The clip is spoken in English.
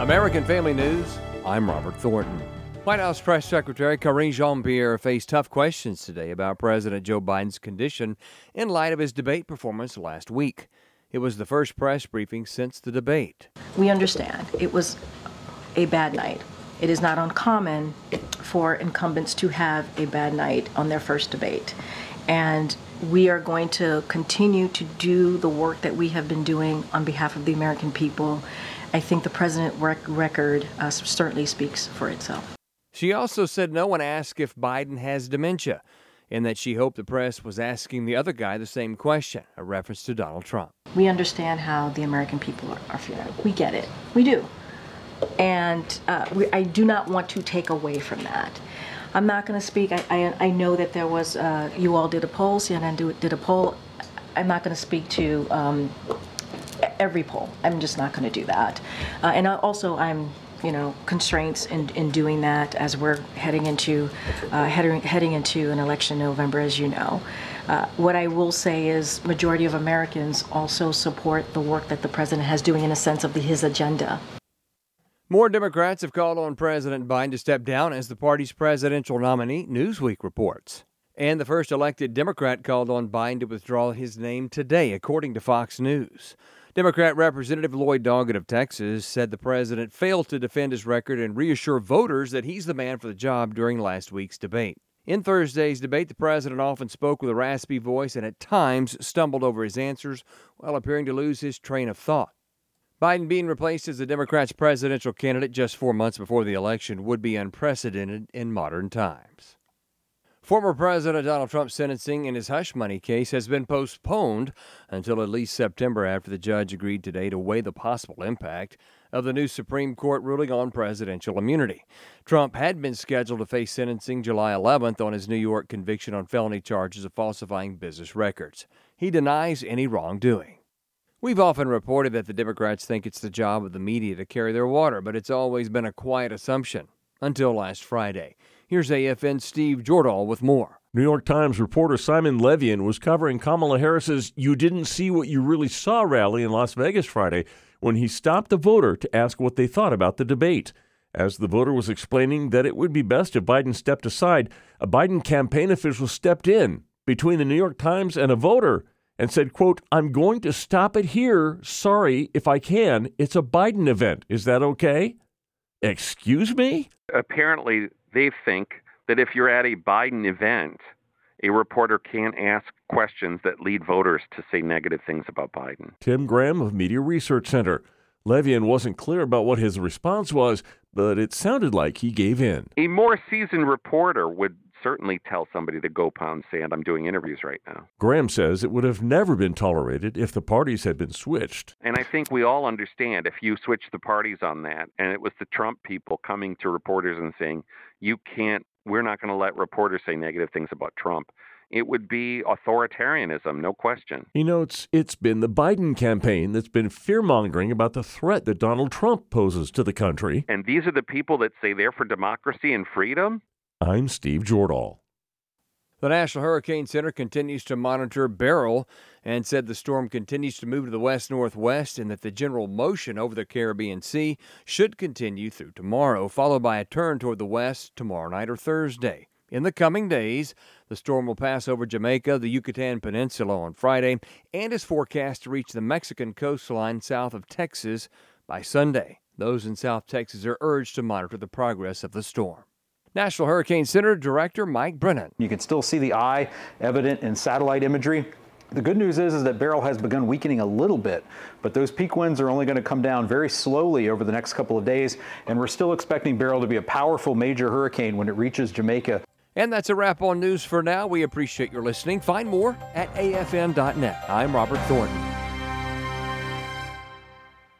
American Family News, I'm Robert Thornton. White House Press Secretary Karine Jean-Pierre faced tough questions today about President Joe Biden's condition in light of his debate performance last week. It was the first press briefing since the debate. We understand it was a bad night. It is not uncommon for incumbents to have a bad night on their first debate. And we are going to continue to do the work that we have been doing on behalf of the American people. I think the president's record certainly speaks for itself. She also said no one asked if Biden has dementia, and that she hoped the press was asking the other guy the same question, a reference to Donald Trump. We understand how the American people are feeling. We get it. We do. And I do not want to take away from that. I'm not going to speak. I know that there was, you all did a poll, CNN did a poll. I'm not going to speak to every poll. I'm just not going to do that. And also, I'm constraints in doing that as we're heading into an election in November, as you know. What I will say is majority of Americans also support the work that the president has doing in a sense of his agenda. More Democrats have called on President Biden to step down as the party's presidential nominee, Newsweek reports. And the first elected Democrat called on Biden to withdraw his name today, according to Fox News. Democrat Representative Lloyd Doggett of Texas said the president failed to defend his record and reassure voters that he's the man for the job during last week's debate. In Thursday's debate, the president often spoke with a raspy voice and at times stumbled over his answers while appearing to lose his train of thought. Biden being replaced as the Democrats' presidential candidate just 4 months before the election would be unprecedented in modern times. Former President Donald Trump's sentencing in his hush money case has been postponed until at least September after the judge agreed today to weigh the possible impact of the new Supreme Court ruling on presidential immunity. Trump had been scheduled to face sentencing July 11th on his New York conviction on felony charges of falsifying business records. He denies any wrongdoing. We've often reported that the Democrats think it's the job of the media to carry their water, but it's always been a quiet assumption until last Friday. Here's AFN's Steve Jordahl with more. New York Times reporter Simon Levien was covering Kamala Harris's "You Didn't See What You Really Saw" rally in Las Vegas Friday when he stopped a voter to ask what they thought about the debate. As the voter was explaining that it would be best if Biden stepped aside, a Biden campaign official stepped in between the New York Times and a voter and said, quote, "I'm going to stop it here. Sorry, if I can. It's a Biden event. Is that okay?" Excuse me? Apparently, they think that if you're at a Biden event, a reporter can't ask questions that lead voters to say negative things about Biden. Tim Graham of Media Research Center. Levien wasn't clear about what his response was, but it sounded like he gave in. A more seasoned reporter would certainly tell somebody to go pound sand. I'm doing interviews right now. Graham says it would have never been tolerated if the parties had been switched. And I think we all understand if you switch the parties on that, and it was the Trump people coming to reporters and saying, we're not going to let reporters say negative things about Trump. It would be authoritarianism, no question. He notes it's been the Biden campaign that's been fear-mongering about the threat that Donald Trump poses to the country. And these are the people that say they're for democracy and freedom? I'm Steve Jordahl. The National Hurricane Center continues to monitor Beryl and said the storm continues to move to the west-northwest and that the general motion over the Caribbean Sea should continue through tomorrow, followed by a turn toward the west tomorrow night or Thursday. In the coming days, the storm will pass over Jamaica, the Yucatan Peninsula on Friday, and is forecast to reach the Mexican coastline south of Texas by Sunday. Those in South Texas are urged to monitor the progress of the storm. National Hurricane Center Director Mike Brennan. You can still see the eye evident in satellite imagery. The good news is that Beryl has begun weakening a little bit, but those peak winds are only going to come down very slowly over the next couple of days, and we're still expecting Beryl to be a powerful major hurricane when it reaches Jamaica. And that's a wrap on news for now. We appreciate your listening. Find more at afn.net. I'm Robert Thornton.